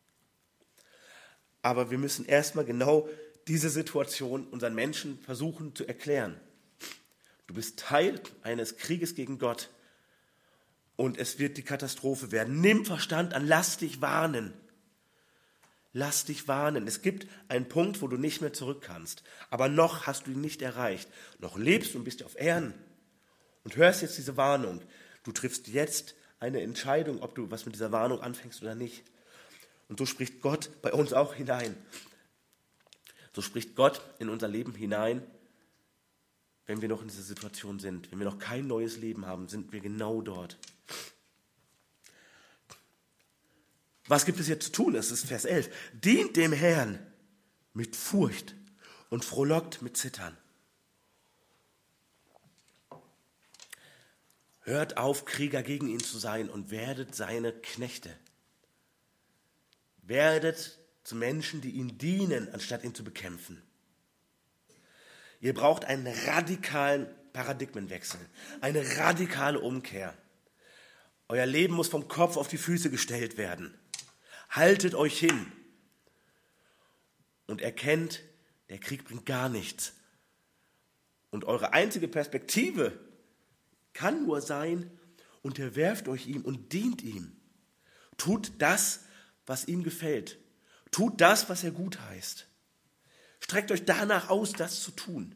Aber wir müssen erstmal genau diese Situation unseren Menschen versuchen zu erklären. Du bist Teil eines Krieges gegen Gott und es wird die Katastrophe werden. Nimm Verstand an, lass dich warnen. Lass dich warnen. Es gibt einen Punkt, wo du nicht mehr zurück kannst. Aber noch hast du ihn nicht erreicht. Noch lebst du und bist auf Erden und hörst jetzt diese Warnung. Du triffst jetzt eine Entscheidung, ob du was mit dieser Warnung anfängst oder nicht. Und so spricht Gott bei uns auch hinein. So spricht Gott in unser Leben hinein, wenn wir noch in dieser Situation sind. Wenn wir noch kein neues Leben haben, sind wir genau dort. Was gibt es jetzt zu tun? Es ist Vers elf. Dient dem Herrn mit Furcht und frohlockt mit Zittern. Hört auf, Krieger gegen ihn zu sein und werdet seine Knechte. Werdet zu Menschen, die ihm dienen, anstatt ihn zu bekämpfen. Ihr braucht einen radikalen Paradigmenwechsel, eine radikale Umkehr. Euer Leben muss vom Kopf auf die Füße gestellt werden. Haltet euch hin und erkennt, der Krieg bringt gar nichts. Und eure einzige Perspektive kann nur sein, unterwerft euch ihm und dient ihm. Tut das, was ihm gefällt. Tut das, was er gut heißt. Streckt euch danach aus, das zu tun.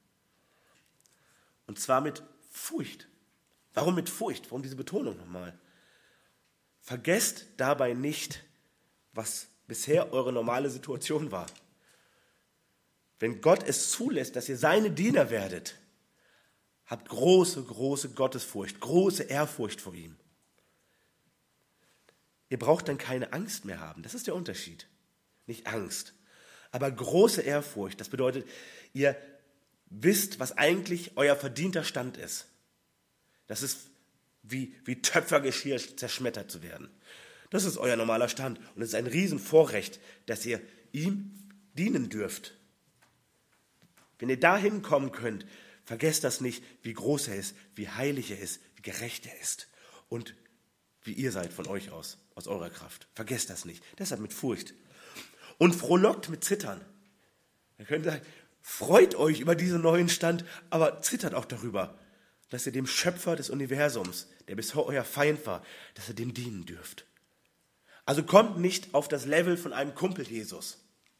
Und zwar mit Furcht. Warum mit Furcht? Warum diese Betonung nochmal? Vergesst dabei nicht, was bisher eure normale Situation war. Wenn Gott es zulässt, dass ihr seine Diener werdet, habt große, große Gottesfurcht, große Ehrfurcht vor ihm. Ihr braucht dann keine Angst mehr haben. Das ist der Unterschied. Nicht Angst, aber große Ehrfurcht. Das bedeutet, ihr wisst, was eigentlich euer verdienter Stand ist. Das ist wie, wie Töpfergeschirr zerschmettert zu werden. Das ist euer normaler Stand und es ist ein Riesenvorrecht, dass ihr ihm dienen dürft. Wenn ihr dahin kommen könnt, vergesst das nicht, wie groß er ist, wie heilig er ist, wie gerecht er ist und wie ihr seid von euch aus, aus eurer Kraft. Vergesst das nicht. Deshalb mit Furcht. Und frohlockt mit Zittern. Ihr könnt sagen, freut euch über diesen neuen Stand, aber zittert auch darüber, dass ihr dem Schöpfer des Universums, der bisher euer Feind war, dass ihr dem dienen dürft. Also kommt nicht auf das Level von einem Kumpel Jesus.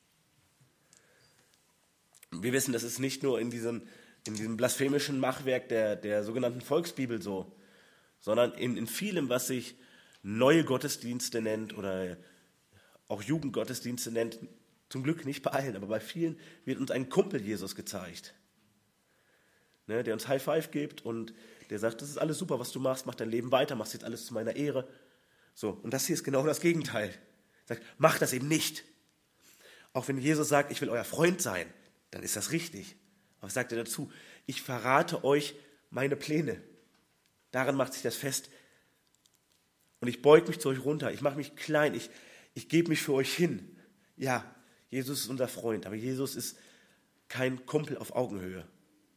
Wir wissen, das ist nicht nur in diesem, in diesem blasphemischen Machwerk der, der sogenannten Volksbibel so, sondern in, in vielem, was sich neue Gottesdienste nennt oder auch Jugendgottesdienste nennt, zum Glück nicht bei allen, aber bei vielen wird uns ein Kumpel Jesus gezeigt, ne, der uns High Five gibt und der sagt, das ist alles super, was du machst, mach dein Leben weiter, machst jetzt alles zu meiner Ehre. So, und das hier ist genau das Gegenteil. Er sagt, mach das eben nicht. Auch wenn Jesus sagt, ich will euer Freund sein, dann ist das richtig. Aber sagt er dazu, ich verrate euch meine Pläne. Daran macht sich das fest. Und ich beug mich zu euch runter, ich mache mich klein, ich, ich gebe mich für euch hin. Ja, Jesus ist unser Freund, aber Jesus ist kein Kumpel auf Augenhöhe.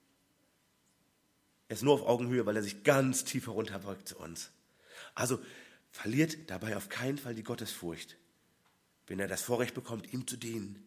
Er ist nur auf Augenhöhe, weil er sich ganz tief herunterbeugt zu uns. Also verliert dabei auf keinen Fall die Gottesfurcht, wenn er das Vorrecht bekommt, ihm zu dienen.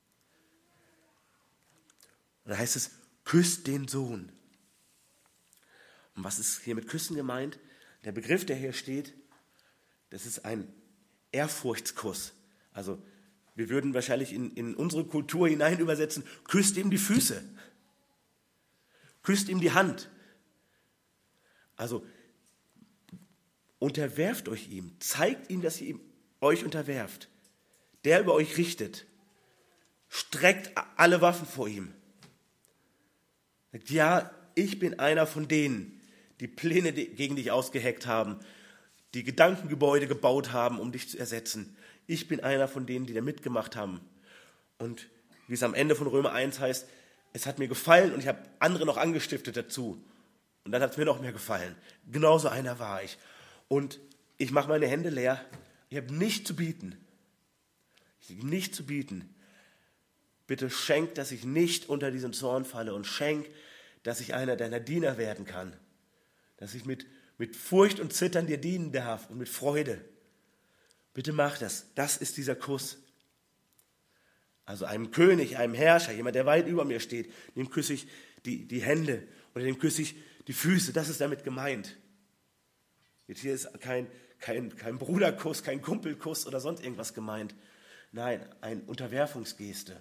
Und da heißt es, küsst den Sohn. Und was ist hier mit Küssen gemeint? Der Begriff, der hier steht, das ist ein Ehrfurchtskuss. Also wir würden wahrscheinlich in, in unsere Kultur hinein übersetzen, küsst ihm die Füße, küsst ihm die Hand. Also unterwerft euch ihm, zeigt ihm, dass ihr ihm, euch unterwerft. Der über euch richtet, streckt alle Waffen vor ihm. Sagt, ja, ich bin einer von denen, die Pläne gegen dich ausgeheckt haben, die Gedankengebäude gebaut haben, um dich zu ersetzen. Ich bin einer von denen, die da mitgemacht haben. Und wie es am Ende von Römer eins heißt, es hat mir gefallen und ich habe andere noch angestiftet dazu. Und dann hat es mir noch mehr gefallen. Genauso einer war ich. Und ich mache meine Hände leer. Ich habe nichts zu bieten. Ich habe nichts zu bieten. Bitte schenk, dass ich nicht unter diesen Zorn falle und schenk, dass ich einer deiner Diener werden kann. Dass ich mit, mit Furcht und Zittern dir dienen darf und mit Freude. Bitte mach das. Das ist dieser Kuss. Also einem König, einem Herrscher, jemand, der weit über mir steht, dem küsse ich die, die Hände oder dem küsse ich die Füße. Das ist damit gemeint. Jetzt hier ist kein, kein, kein Bruderkuss, kein Kumpelkuss oder sonst irgendwas gemeint. Nein, eine Unterwerfungsgeste.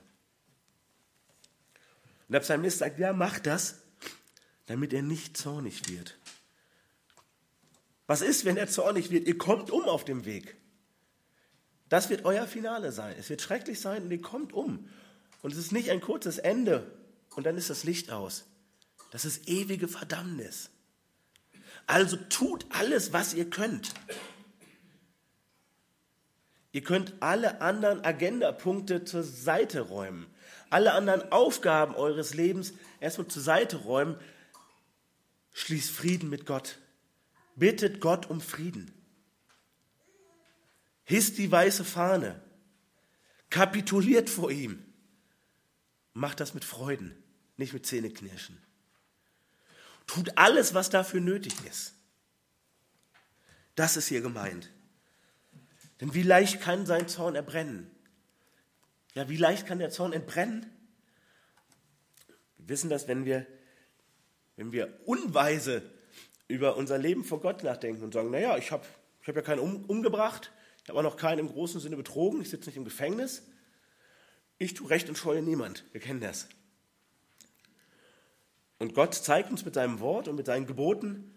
Und der Psalmist sagt, ja, mach das, damit er nicht zornig wird. Was ist, wenn er zornig wird? Ihr kommt um auf dem Weg. Das wird euer Finale sein. Es wird schrecklich sein und ihr kommt um. Und es ist nicht ein kurzes Ende und dann ist das Licht aus. Das ist ewige Verdammnis. Also tut alles, was ihr könnt. Ihr könnt alle anderen Agendapunkte zur Seite räumen. Alle anderen Aufgaben eures Lebens erstmal zur Seite räumen. Schließt Frieden mit Gott. Bittet Gott um Frieden. Hisst die weiße Fahne. Kapituliert vor ihm. Macht das mit Freuden, nicht mit Zähneknirschen. Tut alles, was dafür nötig ist. Das ist hier gemeint. Denn wie leicht kann sein Zorn erbrennen? Ja, wie leicht kann der Zorn entbrennen? Wir wissen das, wenn wir, wenn wir unweise über unser Leben vor Gott nachdenken und sagen, naja, ich habe ich hab ja keinen um, umgebracht, ich habe auch noch keinen im großen Sinne betrogen, ich sitze nicht im Gefängnis, ich tue Recht und scheue niemand. Wir kennen das. Und Gott zeigt uns mit seinem Wort und mit seinen Geboten,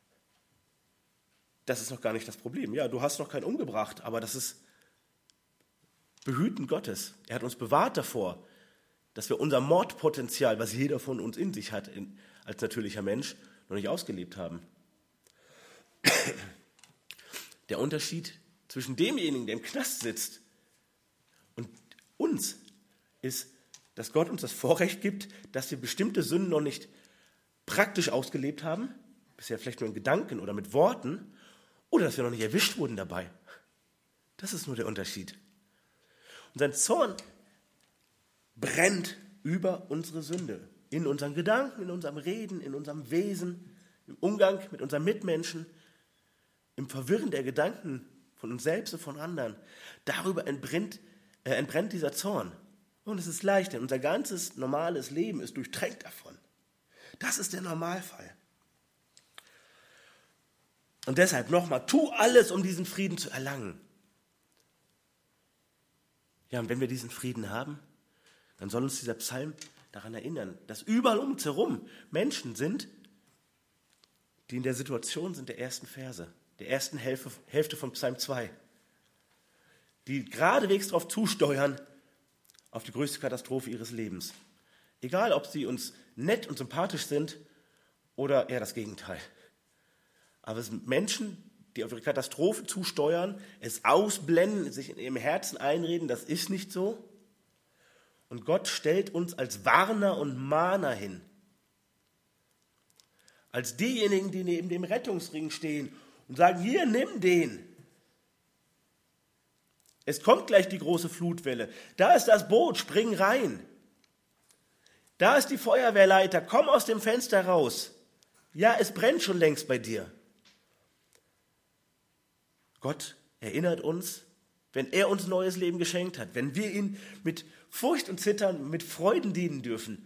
das ist noch gar nicht das Problem. Ja, du hast noch keinen umgebracht, aber das ist Behüten Gottes. Er hat uns bewahrt davor, dass wir unser Mordpotenzial, was jeder von uns in sich hat, in, als natürlicher Mensch, noch nicht ausgelebt haben. Der Unterschied zwischen demjenigen, der im Knast sitzt, und uns ist, dass Gott uns das Vorrecht gibt, dass wir bestimmte Sünden noch nicht praktisch ausgelebt haben, bisher vielleicht nur in Gedanken oder mit Worten, oder dass wir noch nicht erwischt wurden dabei. Das ist nur der Unterschied. Und sein Zorn brennt über unsere Sünde, in unseren Gedanken, in unserem Reden, in unserem Wesen, im Umgang mit unseren Mitmenschen, im Verwirren der Gedanken von uns selbst und von anderen. Darüber entbrennt, äh, entbrennt dieser Zorn. Und es ist leicht, denn unser ganzes normales Leben ist durchtränkt davon. Das ist der Normalfall. Und deshalb nochmal, tu alles, um diesen Frieden zu erlangen. Ja, und wenn wir diesen Frieden haben, dann soll uns dieser Psalm daran erinnern, dass überall um uns herum Menschen sind, die in der Situation sind der ersten Verse, der ersten Hälfte, Hälfte von Psalm zwei, die geradewegs darauf zusteuern, auf die größte Katastrophe ihres Lebens. Egal, ob sie uns nett und sympathisch sind oder eher das Gegenteil. Aber es sind Menschen, die auf ihre Katastrophe zusteuern, es ausblenden, sich in ihrem Herzen einreden, das ist nicht so. Und Gott stellt uns als Warner und Mahner hin. Als diejenigen, die neben dem Rettungsring stehen und sagen, hier, nimm den. Es kommt gleich die große Flutwelle. Da ist das Boot, spring rein. Da ist die Feuerwehrleiter, komm aus dem Fenster raus. Ja, es brennt schon längst bei dir. Gott erinnert uns, wenn er uns neues Leben geschenkt hat, wenn wir ihn mit Furcht und Zittern, mit Freuden dienen dürfen.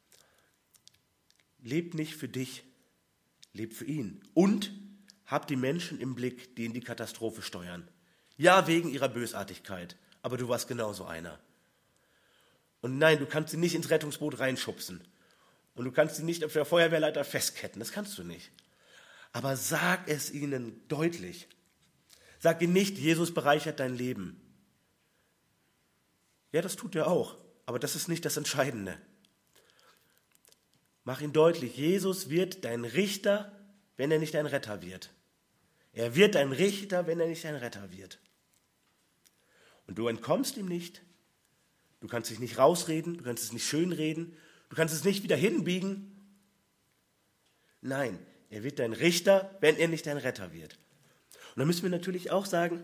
Lebt nicht für dich, lebt für ihn. Und habt die Menschen im Blick, die in die Katastrophe steuern. Ja, wegen ihrer Bösartigkeit, aber du warst genauso einer. Und nein, du kannst sie nicht ins Rettungsboot reinschubsen. Und du kannst sie nicht auf der Feuerwehrleiter festketten, das kannst du nicht. Aber sag es ihnen deutlich. Sag ihnen nicht, Jesus bereichert dein Leben. Ja, das tut er auch, aber das ist nicht das Entscheidende. Mach ihnen deutlich, Jesus wird dein Richter, wenn er nicht dein Retter wird. Er wird dein Richter, wenn er nicht dein Retter wird. Und du entkommst ihm nicht. Du kannst dich nicht rausreden, du kannst es nicht schönreden. Du kannst es nicht wieder hinbiegen. Nein, er wird dein Richter, wenn er nicht dein Retter wird. Und dann müssen wir natürlich auch sagen,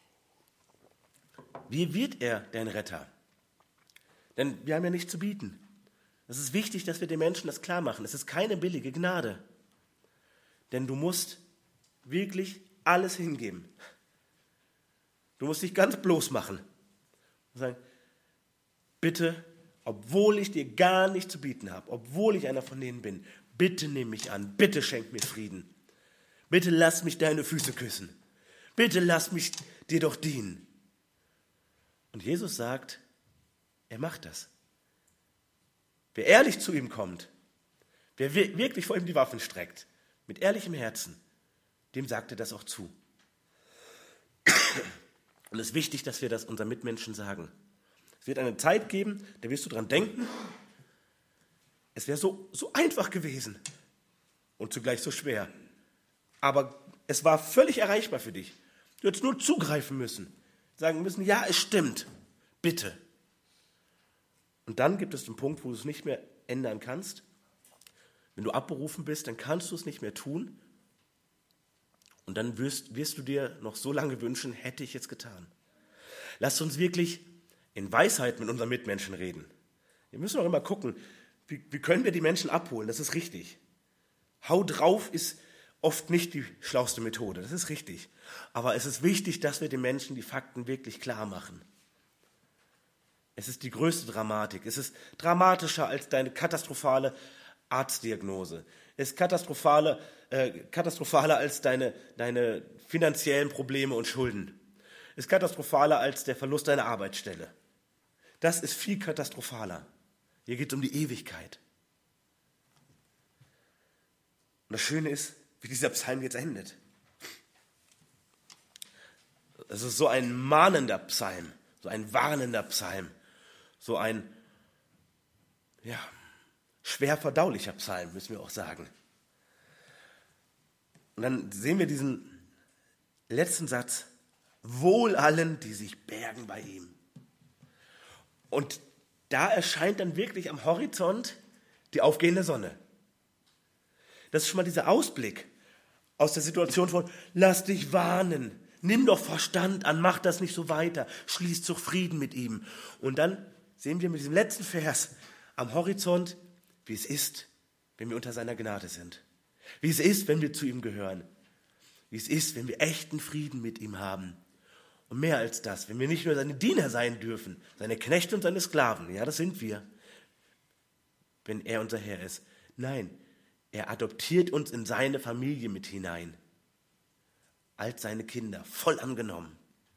wie wird er dein Retter? Denn wir haben ja nichts zu bieten. Es ist wichtig, dass wir den Menschen das klar machen. Es ist keine billige Gnade. Denn du musst wirklich alles hingeben. Du musst dich ganz bloß machen. Und sagen, bitte, obwohl ich dir gar nichts zu bieten habe, obwohl ich einer von denen bin, bitte nimm mich an, bitte schenk mir Frieden. Bitte lass mich deine Füße küssen. Bitte lass mich dir doch dienen. Und Jesus sagt, er macht das. Wer ehrlich zu ihm kommt, wer wirklich vor ihm die Waffen streckt, mit ehrlichem Herzen, dem sagt er das auch zu. Und es ist wichtig, dass wir das unseren Mitmenschen sagen. Es wird eine Zeit geben, da wirst du dran denken, es wäre so, so einfach gewesen und zugleich so schwer. Aber es war völlig erreichbar für dich. Du hättest nur zugreifen müssen, sagen müssen, ja, es stimmt, bitte. Und dann gibt es den Punkt, wo du es nicht mehr ändern kannst. Wenn du abberufen bist, dann kannst du es nicht mehr tun. Und dann wirst, wirst du dir noch so lange wünschen, hätte ich jetzt getan. Lasst uns wirklich in Weisheit mit unseren Mitmenschen reden. Wir müssen auch immer gucken, wie, wie können wir die Menschen abholen, das ist richtig. Hau drauf ist oft nicht die schlauste Methode, das ist richtig. Aber es ist wichtig, dass wir den Menschen die Fakten wirklich klar machen. Es ist die größte Dramatik. Es ist dramatischer als deine katastrophale Arztdiagnose. Es ist katastrophale, äh, katastrophaler als deine, deine finanziellen Probleme und Schulden. Es ist katastrophaler als der Verlust deiner Arbeitsstelle. Das ist viel katastrophaler. Hier geht es um die Ewigkeit. Und das Schöne ist, wie dieser Psalm jetzt endet. Es ist so ein mahnender Psalm, so ein warnender Psalm. So ein, ja, schwer verdaulicher Psalm, müssen wir auch sagen. Und dann sehen wir diesen letzten Satz, wohl allen, die sich bergen bei ihm. Und da erscheint dann wirklich am Horizont die aufgehende Sonne. Das ist schon mal dieser Ausblick aus der Situation von, lass dich warnen, nimm doch Verstand an, mach das nicht so weiter, schließ zu Frieden mit ihm. Und dann sehen wir mit diesem letzten Vers am Horizont, wie es ist, wenn wir unter seiner Gnade sind. Wie es ist, wenn wir zu ihm gehören. Wie es ist, wenn wir echten Frieden mit ihm haben. Und mehr als das, wenn wir nicht nur seine Diener sein dürfen, seine Knechte und seine Sklaven, ja, das sind wir, wenn er unser Herr ist. Nein, er adoptiert uns in seine Familie mit hinein. Als seine Kinder, voll angenommen.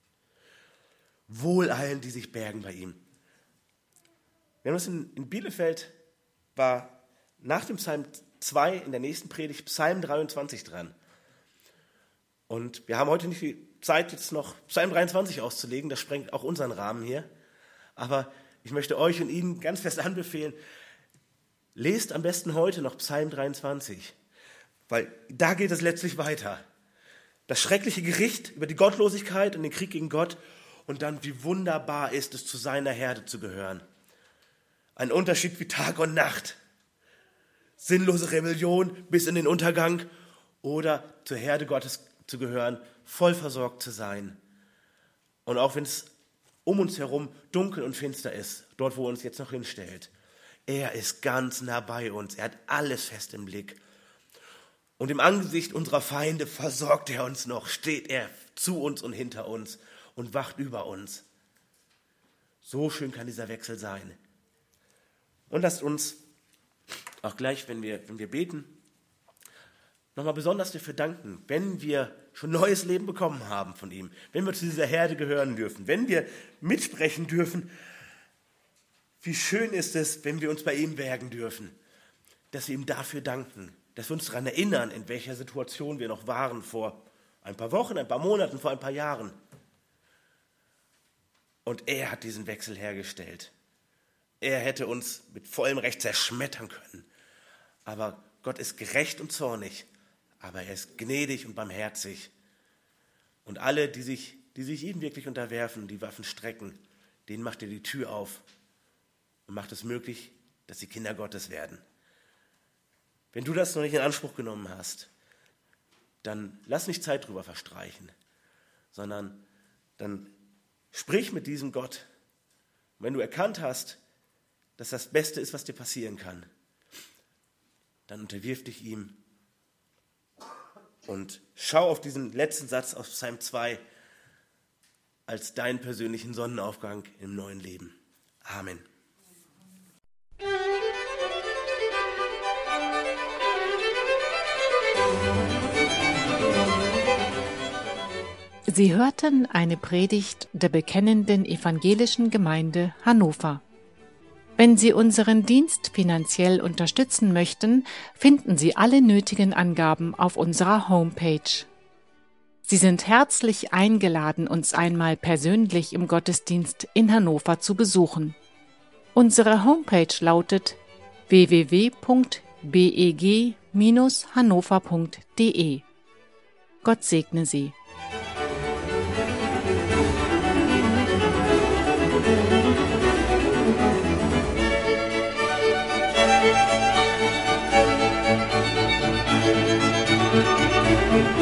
Wohl allen, die sich bergen bei ihm. Wir haben uns in, in Bielefeld, war nach dem Psalm zwei in der nächsten Predigt Psalm dreiundzwanzig dran. Und wir haben heute nicht die Zeit, jetzt noch Psalm dreiundzwanzig auszulegen, das sprengt auch unseren Rahmen hier. Aber ich möchte euch und Ihnen ganz fest anbefehlen, lest am besten heute noch Psalm dreiundzwanzig, weil da geht es letztlich weiter. Das schreckliche Gericht über die Gottlosigkeit und den Krieg gegen Gott und dann, wie wunderbar ist es, zu seiner Herde zu gehören. Ein Unterschied wie Tag und Nacht. Sinnlose Rebellion bis in den Untergang oder zur Herde Gottes zu gehören, voll versorgt zu sein. Und auch wenn es um uns herum dunkel und finster ist, dort, wo er uns jetzt noch hinstellt, er ist ganz nah bei uns. Er hat alles fest im Blick. Und im Angesicht unserer Feinde versorgt er uns noch, steht er zu uns und hinter uns und wacht über uns. So schön kann dieser Wechsel sein. Und lasst uns auch gleich, wenn wir, wenn wir beten, nochmal besonders dafür danken, wenn wir schon neues Leben bekommen haben von ihm, wenn wir zu dieser Herde gehören dürfen, wenn wir mitsprechen dürfen. Wie schön ist es, wenn wir uns bei ihm bergen dürfen, dass wir ihm dafür danken, dass wir uns daran erinnern, in welcher Situation wir noch waren vor ein paar Wochen, ein paar Monaten, vor ein paar Jahren. Und er hat diesen Wechsel hergestellt. Er hätte uns mit vollem Recht zerschmettern können. Aber Gott ist gerecht und zornig, aber er ist gnädig und barmherzig. Und alle, die sich, die sich ihm wirklich unterwerfen, die Waffen strecken, denen macht er die Tür auf und macht es möglich, dass sie Kinder Gottes werden. Wenn du das noch nicht in Anspruch genommen hast, dann lass nicht Zeit drüber verstreichen, sondern dann sprich mit diesem Gott. Und wenn du erkannt hast, dass das Beste ist, was dir passieren kann, dann unterwirf dich ihm und schau auf diesen letzten Satz aus Psalm zwei als deinen persönlichen Sonnenaufgang im neuen Leben. Amen. Sie hörten eine Predigt der Bekennenden Evangelischen Gemeinde Hannover. Wenn Sie unseren Dienst finanziell unterstützen möchten, finden Sie alle nötigen Angaben auf unserer Homepage. Sie sind herzlich eingeladen, uns einmal persönlich im Gottesdienst in Hannover zu besuchen. Unsere Homepage lautet w w w punkt b e g Bindestrich hannover punkt d e. Gott segne Sie. Thank you.